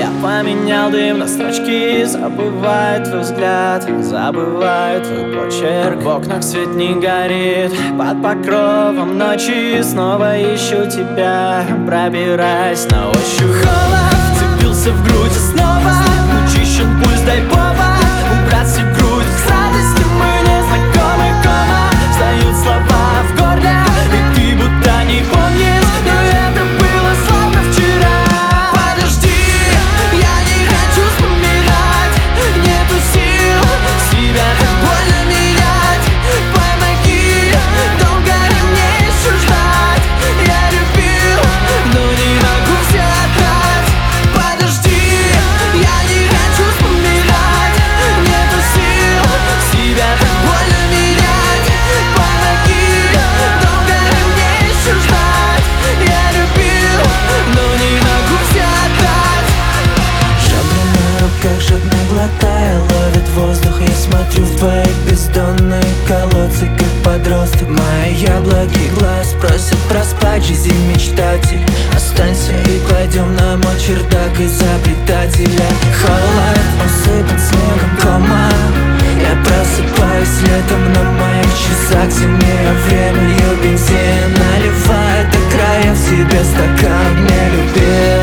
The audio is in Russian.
Я поменял дым на строчки, забываю твой взгляд, забываю твой почерк. В окнах свет не горит, под покровом ночи снова ищу тебя, пробираясь на ощупь. Холод вцепился в грудь и снова учащен пульс, дай повод убрать всю грудь. С радости мы не знакомы, кома встают слова в горле, и ты будто не помнишь, но это было словно вчера. Подожди, я не хочу вспоминать, нету сил себя так больно менять. Помоги, долго ли мне еще ждать? Я любил, но не могу все отдать. Подожди, я не хочу вспоминать, нету сил себя так больно менять. Помоги, долго ли мне еще ждать? Я любил, но не могу все отдать. Жабры на руках жадно глотая ловит воздух. Я смотрю в твои бездонные колодцы, как подросток. Мои яблоки глаз просят проспать жизнь мечтатель. Останься и пойдем на мой чердак изобретателя. Холод усыпан снегом, кома. Я просыпаюсь летом на моих часах, зимнее время, лью бензин, наливая до края в себе стакан. Не любил,